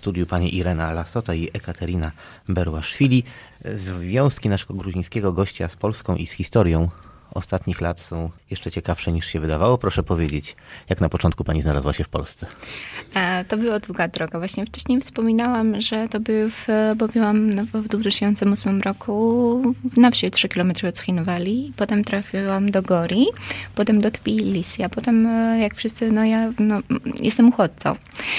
studiu pani Irena Lasota i Ekaterina Berłaszwili. Związki naszego gruzińskiego gościa z Polską i z historią ostatnich lat są jeszcze ciekawsze niż się wydawało. Proszę powiedzieć, jak na początku pani znalazła się w Polsce? To była długa droga. Właśnie wcześniej wspominałam, że to był bo byłam w 2008 roku na wsi 3 km od Schinwali. Potem trafiłam do Gori, potem do Tbilisi, a potem jak wszyscy, ja jestem uchodźcą.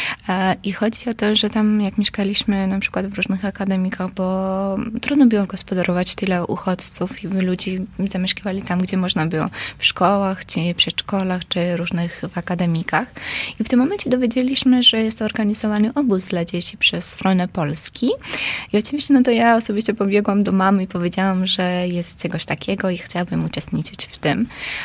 I chodzi o to, że tam jak mieszkaliśmy na przykład w różnych akademikach, bo trudno było gospodarować tyle uchodźców i ludzi zamieszkiwali tam, gdzie można było, w szkołach, czy przedszkolach, czy różnych w akademikach. I w tym momencie dowiedzieliśmy, że jest organizowany obóz dla dzieci przez stronę Polski. I oczywiście, to ja osobiście pobiegłam do mamy i powiedziałam, że jest czegoś takiego i chciałabym uczestniczyć w tym.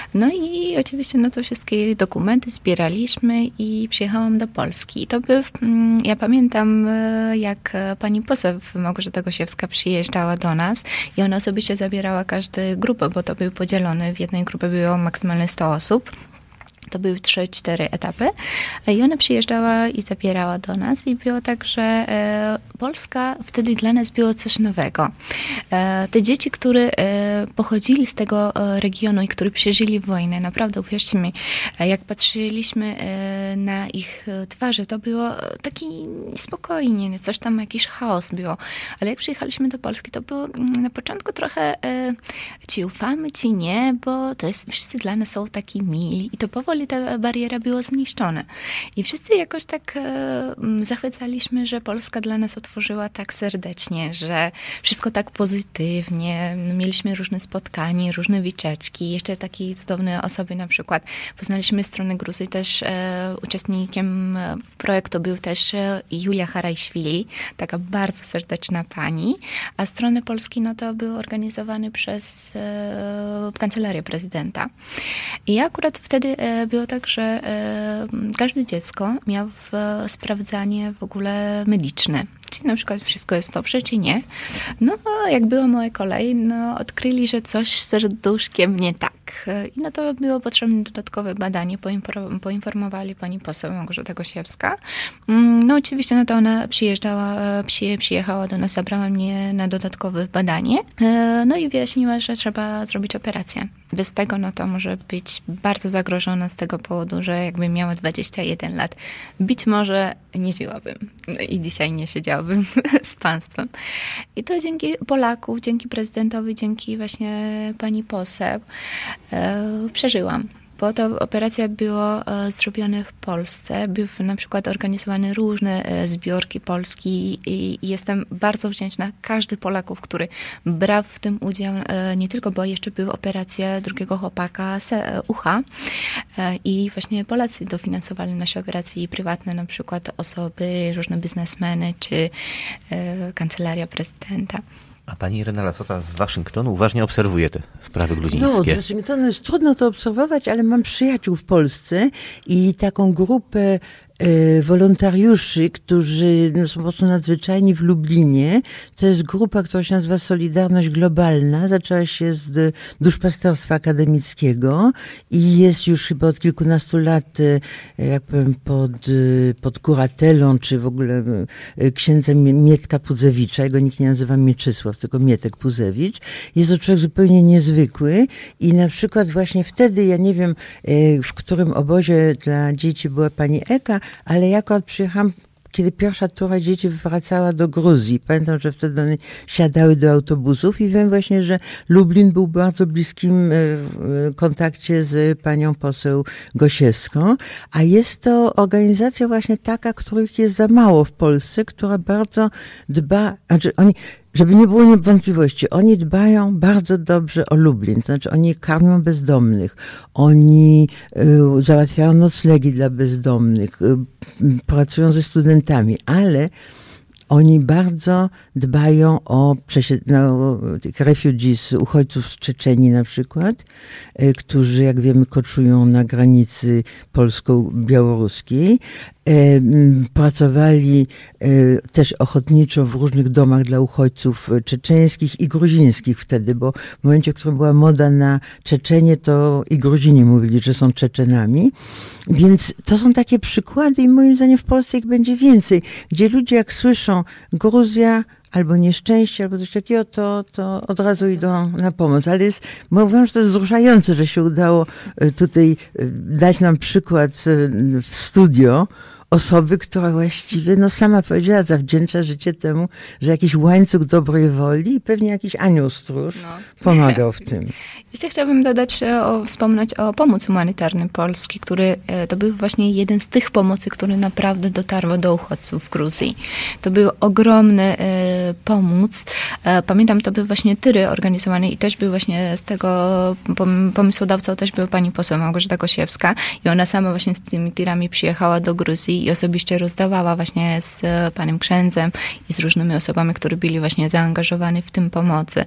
I oczywiście, to wszystkie dokumenty zbieraliśmy i przyjechałam do Polski. I to był, ja pamiętam, jak pani poseł Małgorzata Gosiewska przyjeżdżała do nas i ona osobiście zabierała każdą grupę, bo to był podzielone. W jednej grupie było maksymalnie 100 osób. To były 3-4 etapy. I ona przyjeżdżała i zabierała do nas. I było tak, że Polska wtedy dla nas było coś nowego. Te dzieci, które pochodzili z tego regionu i które przeżyli wojnę, naprawdę uwierzcie mi, jak patrzyliśmy na ich twarze, to było taki spokojnie, coś tam, jakiś chaos było. Ale jak przyjechaliśmy do Polski, to było na początku trochę ci ufamy, ci nie, bo to jest, wszyscy dla nas są taki mili. I to powoli ta bariera była zniszczona. I wszyscy jakoś tak zachwycaliśmy, że Polska dla nas otworzyła tak serdecznie, że wszystko tak pozytywnie. Mieliśmy różne spotkania, różne wycieczki. Jeszcze takie cudowne osoby, na przykład poznaliśmy stronę Gruzji, też uczestnikiem projektu był też Julia Harajszwili, taka bardzo serdeczna pani, a stronę Polski, to był organizowany przez Kancelarię Prezydenta. I akurat wtedy było tak, że każde dziecko miało sprawdzanie w ogóle medyczne. Czy na przykład wszystko jest dobrze, czy nie. Jak było moje kolej, odkryli, że coś z serduszkiem nie tak. I to było potrzebne dodatkowe badanie. Poinformowali pani poseł Małgorzata Gosiewska. Oczywiście, to ona przyjechała do nas, zabrała mnie na dodatkowe badanie. I wyjaśniła, że trzeba zrobić operację. Bez tego, to może być bardzo zagrożona z tego powodu, że jakby miała 21 lat, być może nie żyłabym. I dzisiaj nie siedziałabym z państwem. I to dzięki Polaków, dzięki prezydentowi, dzięki właśnie pani poseł przeżyłam. Bo ta operacja była zrobiona w Polsce. Były na przykład organizowane różne zbiorki Polski i jestem bardzo wdzięczna każdy Polaków, który brał w tym udział, nie tylko, bo jeszcze była operacja drugiego chłopaka ucha i właśnie Polacy dofinansowali nasze operacje prywatne, na przykład osoby, różne biznesmeny czy Kancelaria Prezydenta. A pani Irena Lasota z Waszyngtonu uważnie obserwuje te sprawy gruzińskie. Z Waszyngtonu jest trudno to obserwować, ale mam przyjaciół w Polsce i taką grupę wolontariuszy, którzy są po prostu nadzwyczajni w Lublinie. To jest grupa, która się nazywa Solidarność Globalna. Zaczęła się z duszpasterstwa akademickiego i jest już chyba od kilkunastu lat, jak powiem, pod kuratelą, czy w ogóle księdza Mietka Pudzewicza. Jego nikt nie nazywa Mieczysław, tylko Mietek Pudzewicz. Jest to człowiek zupełnie niezwykły i na przykład właśnie wtedy, ja nie wiem, w którym obozie dla dzieci była pani Eka, ale ja akurat przyjechałam, kiedy pierwsza tura dzieci wracała do Gruzji. Pamiętam, że wtedy one siadały do autobusów i wiem właśnie, że Lublin był w bardzo bliskim kontakcie z panią poseł Gosiewską, a jest to organizacja właśnie taka, których jest za mało w Polsce, która bardzo dba, żeby nie było wątpliwości, oni dbają bardzo dobrze o Lublin, to znaczy oni karmią bezdomnych, oni załatwiają noclegi dla bezdomnych, pracują ze studentami, ale oni bardzo dbają o tych refugees, uchodźców z Czeczenii na przykład, którzy, jak wiemy, koczują na granicy polsko-białoruskiej Pracowali też ochotniczo w różnych domach dla uchodźców czeczeńskich i gruzińskich wtedy, bo w momencie, w którym była moda na Czeczenie, to i Gruzini mówili, że są Czeczenami. Więc to są takie przykłady i moim zdaniem w Polsce ich będzie więcej, gdzie ludzie jak słyszą Gruzja, albo nieszczęście, albo coś takiego, to od razu idą na pomoc. Ale mówią, że to jest wzruszające, że się udało tutaj dać nam przykład w studio osoby, która właściwie sama powiedziała, zawdzięcza życie temu, że jakiś łańcuch dobrej woli i pewnie jakiś anioł stróż pomagał w tym. Jeszcze chciałabym wspomnieć o pomocy humanitarnej Polski, który to był właśnie jeden z tych pomocy, który naprawdę dotarł do uchodźców w Gruzji. To był ogromny pomoc. Pamiętam, to był właśnie tyry organizowane i też był właśnie z tego pomysłodawcą też był pani poseł Małgorzata Gosiewska i ona sama właśnie z tymi tirami przyjechała do Gruzji i osobiście rozdawała właśnie z panem księdzem i z różnymi osobami, które byli właśnie zaangażowani w tym pomocy.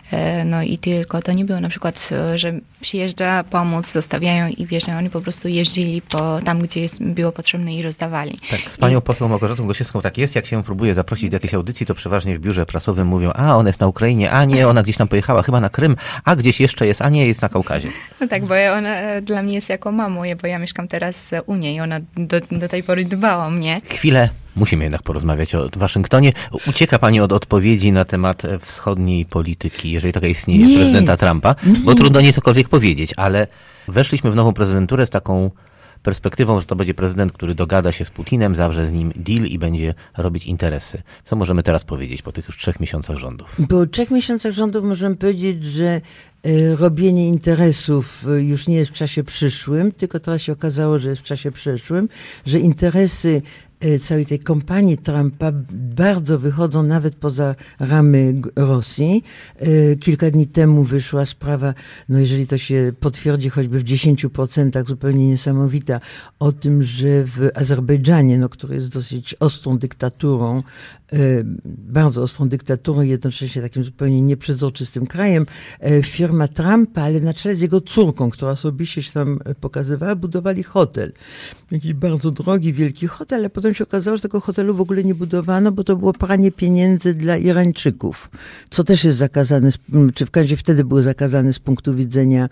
No i tylko to nie było na przykład, że przyjeżdża pomóc, zostawiają i wjeżdżają. Oni po prostu jeździli tam, gdzie było potrzebne i rozdawali. Tak, z panią poseł Małgorzatą Gosiewską tak jest. Jak się próbuje zaprosić do jakiejś audycji, to przeważnie w biurze prasowym mówią, a ona jest na Ukrainie, a nie, ona gdzieś tam pojechała, chyba na Krym, a gdzieś jeszcze jest, a nie, jest na Kaukazie. No tak, bo ona dla mnie jest jako mamą, bo ja mieszkam teraz u niej i ona do tej pory dbała o mnie. Chwilę. Musimy jednak porozmawiać o Waszyngtonie. Ucieka pani od odpowiedzi na temat wschodniej polityki, jeżeli taka istnieje, prezydenta Trumpa, bo trudno nie cokolwiek powiedzieć, ale weszliśmy w nową prezydenturę z taką perspektywą, że to będzie prezydent, który dogada się z Putinem, zawrze z nim deal i będzie robić interesy. Co możemy teraz powiedzieć po tych już 3 miesiącach rządów? Po 3 miesiącach rządów możemy powiedzieć, że robienie interesów już nie jest w czasie przyszłym, tylko teraz się okazało, że jest w czasie przyszłym, że interesy całej tej kampanii Trumpa bardzo wychodzą nawet poza ramy Rosji. Kilka dni temu wyszła sprawa, jeżeli to się potwierdzi choćby w 10%, zupełnie niesamowita, o tym, że w Azerbejdżanie, który jest dosyć ostrą dyktaturą, bardzo ostrą dyktaturą i jednocześnie takim zupełnie nieprzezroczystym krajem, firma Trumpa, ale na czele z jego córką, która osobiście się tam pokazywała, budowali hotel. Jakiś bardzo drogi, wielki hotel, ale potem się okazało, że tego hotelu w ogóle nie budowano, bo to było pranie pieniędzy dla Irańczyków, co też jest zakazane, czy w każdym razie wtedy było zakazane z punktu widzenia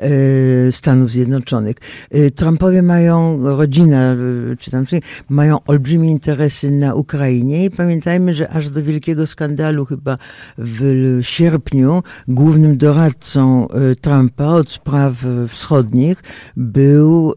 Stanów Zjednoczonych. Trumpowie mają, rodzina, czy tam mają olbrzymie interesy na Ukrainie i pamiętajmy, że aż do wielkiego skandalu chyba w sierpniu głównym doradcą Trumpa od spraw wschodnich był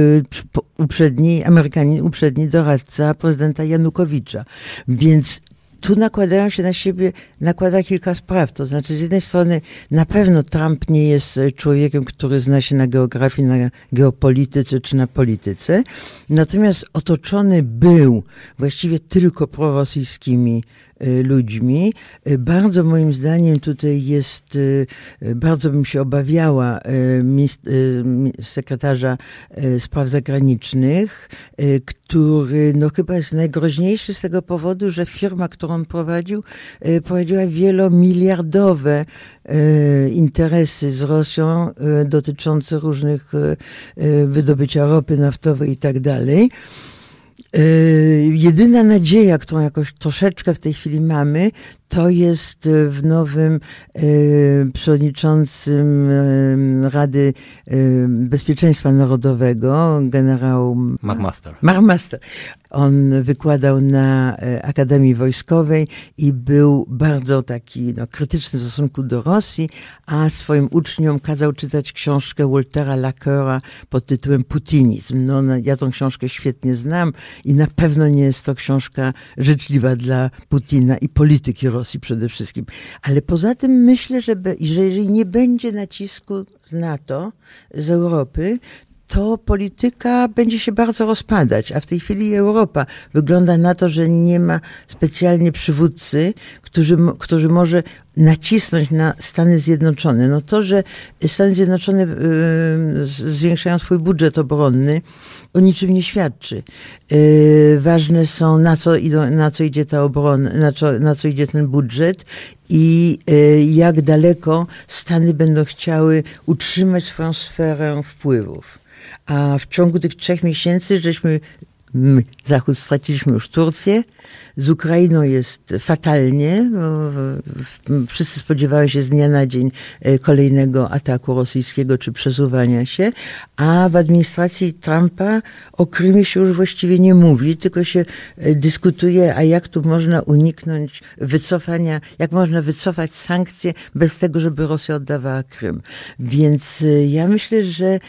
uprzedni doradca prezydenta Janukowicza. Więc tu nakładają się na siebie, nakłada kilka spraw. To znaczy, z jednej strony na pewno Trump nie jest człowiekiem, który zna się na geografii, na geopolityce czy na polityce. Natomiast otoczony był właściwie tylko prorosyjskimi ludźmi. Bardzo moim zdaniem tutaj jest, bardzo bym się obawiała sekretarza spraw zagranicznych, który chyba jest najgroźniejszy z tego powodu, że firma, którą on prowadziła wielomiliardowe interesy z Rosją dotyczące różnych wydobycia ropy naftowej i tak dalej. Jedyna nadzieja, którą jakoś troszeczkę w tej chwili mamy, to jest w nowym przewodniczącym Rady Bezpieczeństwa Narodowego, generał McMaster. On wykładał na Akademii Wojskowej i był bardzo taki krytyczny w stosunku do Rosji, a swoim uczniom kazał czytać książkę Waltera Laqueura pod tytułem Putinizm. Ja tą książkę świetnie znam i na pewno nie jest to książka życzliwa dla Putina i polityki Rosji przede wszystkim. Ale poza tym myślę, że jeżeli nie będzie nacisku z NATO, z Europy, to polityka będzie się bardzo rozpadać, a w tej chwili Europa wygląda na to, że nie ma specjalnie przywódcy, który może nacisnąć na Stany Zjednoczone. To, że Stany Zjednoczone zwiększają swój budżet obronny, o niczym nie świadczy. Ważne są, na co idzie ta obrona, na co idzie ten budżet i jak daleko Stany będą chciały utrzymać swoją sferę wpływów. A w ciągu tych 3 miesięcy żeśmy my, Zachód, straciliśmy już Turcję. Z Ukrainą jest fatalnie. Wszyscy spodziewają się z dnia na dzień kolejnego ataku rosyjskiego czy przesuwania się, a w administracji Trumpa o Krymie się już właściwie nie mówi, tylko się dyskutuje, a jak tu można uniknąć wycofania, jak można wycofać sankcje bez tego, żeby Rosja oddawała Krym. Więc ja myślę, że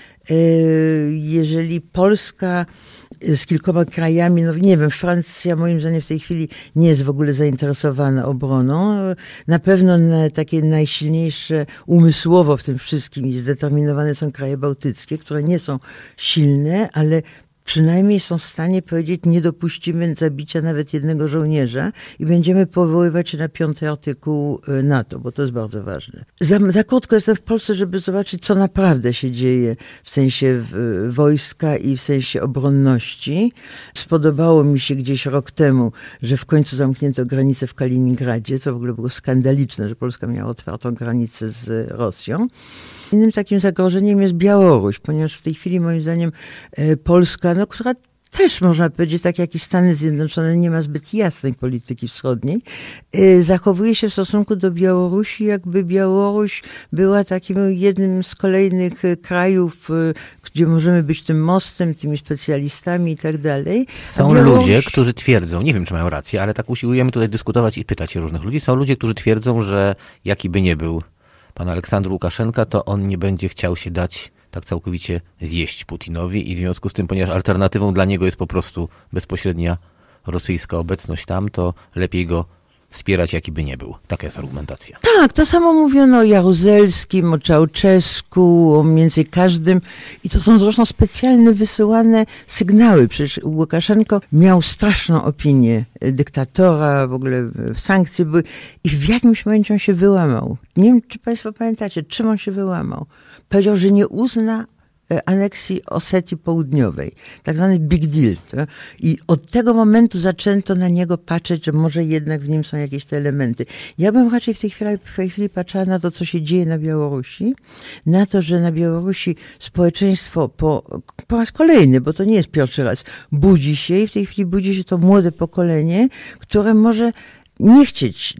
jeżeli Polska z kilkoma krajami, no nie wiem, Francja moim zdaniem w tej chwili nie jest w ogóle zainteresowana obroną. Na pewno takie najsilniejsze umysłowo w tym wszystkim i zdeterminowane są kraje bałtyckie, które nie są silne, ale przynajmniej są w stanie powiedzieć, nie dopuścimy zabicia nawet jednego żołnierza i będziemy powoływać się na 5. artykuł NATO, bo to jest bardzo ważne. Za krótko jestem w Polsce, żeby zobaczyć, co naprawdę się dzieje w sensie wojska i w sensie obronności. Spodobało mi się gdzieś rok temu, że w końcu zamknięto granicę w Kaliningradzie, co w ogóle było skandaliczne, że Polska miała otwartą granicę z Rosją. Innym takim zagrożeniem jest Białoruś, ponieważ w tej chwili moim zdaniem Polska, no, która też można powiedzieć, tak jak i Stany Zjednoczone, nie ma zbyt jasnej polityki wschodniej, zachowuje się w stosunku do Białorusi, jakby Białoruś była takim jednym z kolejnych krajów, gdzie możemy być tym mostem, tymi specjalistami i tak dalej. Są ludzie, którzy twierdzą, nie wiem czy mają rację, ale tak usiłujemy tutaj dyskutować i pytać się różnych ludzi, są ludzie, którzy twierdzą, że jaki by nie był pan Aleksandr Łukaszenka, to on nie będzie chciał się dać tak całkowicie zjeść Putinowi i w związku z tym, ponieważ alternatywą dla niego jest po prostu bezpośrednia rosyjska obecność tam, to lepiej go wspierać, jaki by nie był. Taka jest argumentacja. Tak, to samo mówiono o Jaruzelskim, o Czałczesku, o mniej więcej każdym. I to są zresztą specjalne wysyłane sygnały. Przecież Łukaszenko miał straszną opinię dyktatora, w ogóle sankcje były. I w jakimś momencie on się wyłamał. Nie wiem, czy państwo pamiętacie, czym on się wyłamał. Powiedział, że nie uzna aneksji Osetii Południowej, tak zwany big deal. I od tego momentu zaczęto na niego patrzeć, że może jednak w nim są jakieś te elementy. Ja bym raczej w tej chwili patrzyła na to, co się dzieje na Białorusi, na to, że na Białorusi społeczeństwo po raz kolejny, bo to nie jest pierwszy raz, budzi się i w tej chwili budzi się to młode pokolenie, które może nie chcieć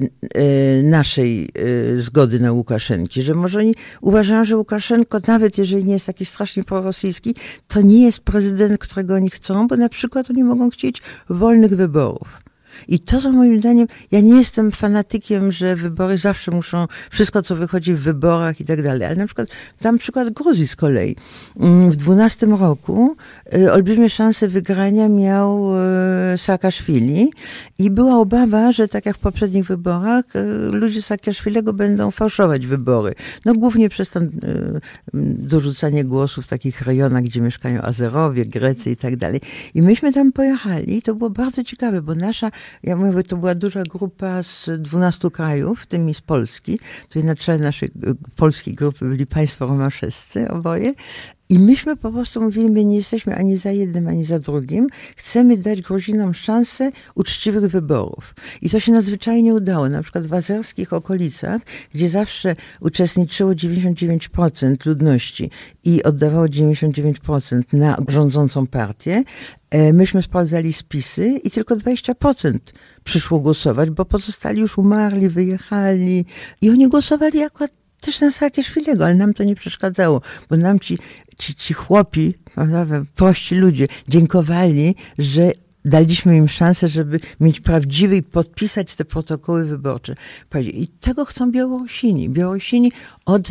naszej zgody na Łukaszenki, że może oni uważają, że Łukaszenko, nawet jeżeli nie jest taki strasznie prorosyjski, to nie jest prezydent, którego oni chcą, bo na przykład oni mogą chcieć wolnych wyborów. I to są moim zdaniem, ja nie jestem fanatykiem, że wybory zawsze muszą, wszystko co wychodzi w wyborach i tak dalej, ale na przykład, dam przykład Gruzji z kolei. W 2012 roku olbrzymie szanse wygrania miał Saakaszwili i była obawa, że tak jak w poprzednich wyborach, ludzie Saakaszwilego będą fałszować wybory. No głównie przez tam dorzucanie głosów w takich rejonach, gdzie mieszkają Azerowie, Grecy i tak dalej. I myśmy tam pojechali i to było bardzo ciekawe, bo ja mówię, to była duża grupa z 12 krajów, w tym i z Polski. Tutaj na czele naszej polskiej grupy byli państwo romaszewscy, oboje. I myśmy po prostu mówili, my nie jesteśmy ani za jednym, ani za drugim. Chcemy dać Gruzinom szansę uczciwych wyborów. I to się nadzwyczajnie udało. Na przykład w azerskich okolicach, gdzie zawsze uczestniczyło 99% ludności i oddawało 99% na rządzącą partię, myśmy sprawdzali spisy i tylko 20% przyszło głosować, bo pozostali już umarli, wyjechali i oni głosowali akurat też na Saakaszwilego, ale nam to nie przeszkadzało, bo nam ci chłopi, prości ludzie dziękowali, że daliśmy im szansę, żeby mieć prawdziwy i podpisać te protokoły wyborcze. I tego chcą Białorusini. Białorusini od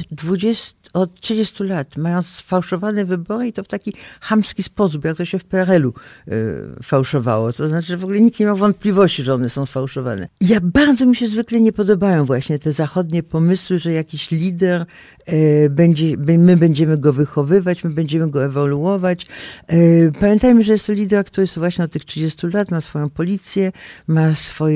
30 lat mają sfałszowane wybory i to w taki chamski sposób, jak to się w PRL-u fałszowało. To znaczy, że w ogóle nikt nie miał wątpliwości, że one są sfałszowane. Bardzo mi się zwykle nie podobają właśnie te zachodnie pomysły, że jakiś lider my będziemy go wychowywać, my będziemy go ewoluować. Pamiętajmy, że jest to lider, który jest właśnie od tych 30 lat, ma swoją policję, ma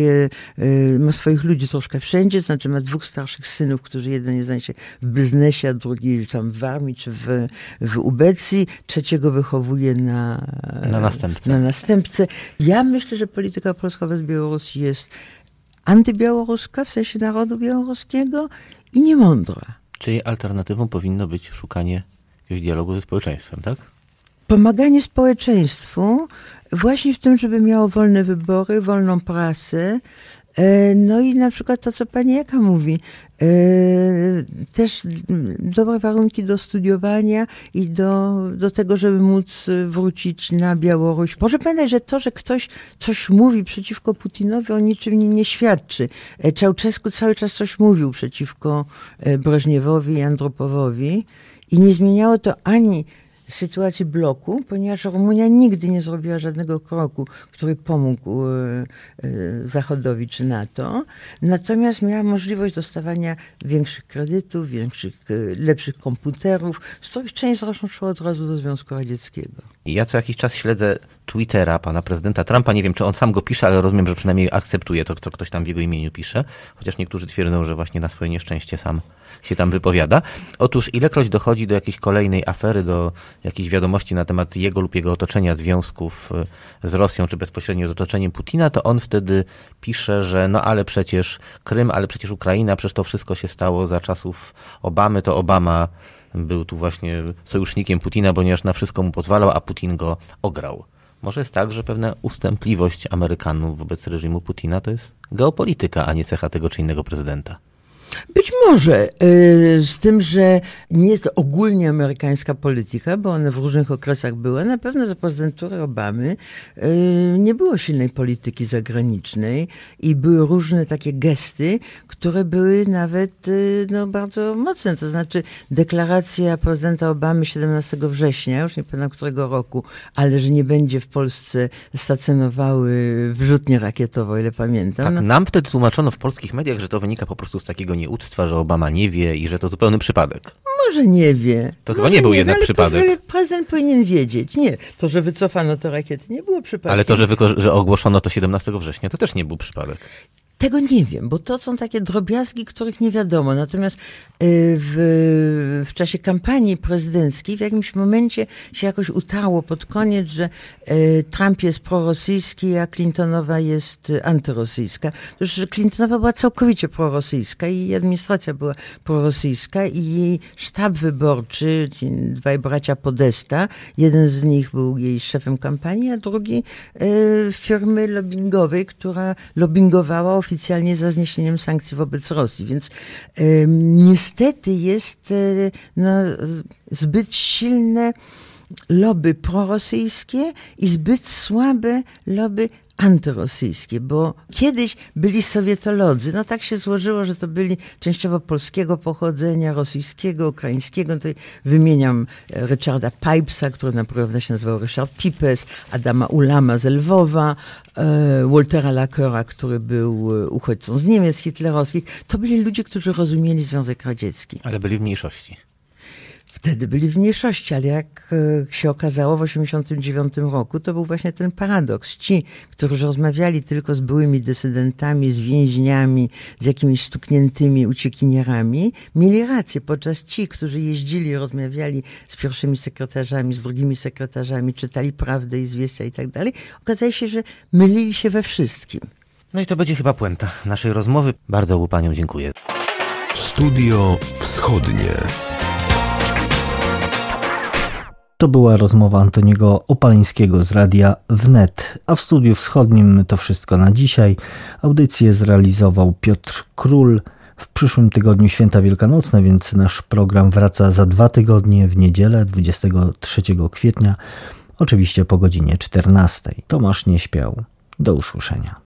swoich ludzi troszkę wszędzie, to znaczy ma 2 starszych synów, którzy jeden jest się w biznesie, a drugi tam w armii czy w ubecji, trzeciego wychowuje na następcę. Ja myślę, że polityka polska wobec Białorusi jest antybiałoruska, w sensie narodu białoruskiego i niemądra. Czyli alternatywą powinno być szukanie jakiegoś dialogu ze społeczeństwem, tak? pomaganie społeczeństwu właśnie w tym, żeby miało wolne wybory, wolną prasę. No i na przykład to, co pani Jaka mówi, też dobre warunki do studiowania i do tego, żeby móc wrócić na Białoruś. Proszę pamiętać, że to, że ktoś coś mówi przeciwko Putinowi, o niczym nie świadczy. Ceaușescu cały czas coś mówił przeciwko Breżniewowi i Andropowowi i nie zmieniało to ani sytuacji bloku, ponieważ Rumunia nigdy nie zrobiła żadnego kroku, który pomógł Zachodowi czy NATO. Natomiast miała możliwość dostawania większych kredytów, lepszych komputerów, z których część zresztą szła od razu do Związku Radzieckiego. Ja co jakiś czas śledzę Twittera pana prezydenta Trumpa. Nie wiem, czy on sam go pisze, ale rozumiem, że przynajmniej akceptuje to, co ktoś tam w jego imieniu pisze. Chociaż niektórzy twierdzą, że właśnie na swoje nieszczęście sam się tam wypowiada. Otóż ilekroć dochodzi do jakiejś kolejnej afery, do jakichś wiadomości na temat jego lub jego otoczenia, związków z Rosją, czy bezpośrednio z otoczeniem Putina, to on wtedy pisze, że no ale przecież Krym, ale przecież Ukraina, przecież to wszystko się stało za czasów Obamy, to Obama był tu właśnie sojusznikiem Putina, ponieważ na wszystko mu pozwalał, a Putin go ograł. Może jest tak, że pewna ustępliwość Amerykanów wobec reżimu Putina to jest geopolityka, a nie cecha tego czy innego prezydenta. Być może, z tym, że nie jest to ogólnie amerykańska polityka, bo one w różnych okresach były. Na pewno za prezydentury Obamy nie było silnej polityki zagranicznej i były różne takie gesty, które były nawet bardzo mocne. To znaczy deklaracja prezydenta Obamy 17 września, już nie pamiętam którego roku, ale że nie będzie w Polsce stacjonowały wyrzutnie rakietowe, o ile pamiętam. Tak, nam wtedy tłumaczono w polskich mediach, że to wynika po prostu z takiego nieuctwa, że Obama nie wie i że to zupełny przypadek. Może nie wie. To chyba nie był jednak przypadek. Ale prezydent powinien wiedzieć. Nie, to, że wycofano te rakiety, nie było przypadkiem. Ale to, że ogłoszono to 17 września, to też nie był przypadek. Tego nie wiem, bo to są takie drobiazgi, których nie wiadomo. Natomiast w czasie kampanii prezydenckiej w jakimś momencie się jakoś utarło pod koniec, że Trump jest prorosyjski, a Clintonowa jest antyrosyjska. To już Clintonowa była całkowicie prorosyjska i administracja była prorosyjska i jej sztab wyborczy, ci dwaj bracia Podesta, jeden z nich był jej szefem kampanii, a drugi firmy lobbingowej, która lobbingowała oficjalnie za zniesieniem sankcji wobec Rosji. Więc niestety jest zbyt silne lobby prorosyjskie i zbyt słabe lobby antyrosyjskie, bo kiedyś byli sowietolodzy, tak się złożyło, że to byli częściowo polskiego pochodzenia, rosyjskiego, ukraińskiego. Tutaj wymieniam Richarda Pipesa, który na pewno się nazywał Richard Pipes, Adama Ulama z Lwowa, Waltera Lakera, który był uchodźcą z Niemiec hitlerowskich. To byli ludzie, którzy rozumieli Związek Radziecki. Ale byli w mniejszości. Wtedy byli w mniejszości, ale jak się okazało w 1989 roku, to był właśnie ten paradoks. Ci, którzy rozmawiali tylko z byłymi dysydentami, z więźniami, z jakimiś stukniętymi uciekinierami, mieli rację, podczas ci, którzy jeździli, rozmawiali z pierwszymi sekretarzami, z drugimi sekretarzami, czytali Prawdę i Zwiestia i tak dalej, okazało się, że mylili się we wszystkim. No i to będzie chyba puenta naszej rozmowy. Bardzo paniom dziękuję. Studio Wschodnie. To była rozmowa Antoniego Opaleńskiego z Radia Wnet. A w Studiu Wschodnim to wszystko na dzisiaj. Audycję zrealizował Piotr Król. W przyszłym tygodniu święta wielkanocne, więc nasz program wraca za 2 tygodnie w niedzielę 23 kwietnia. Oczywiście po godzinie 14. Tomasz nie śpiał. Do usłyszenia.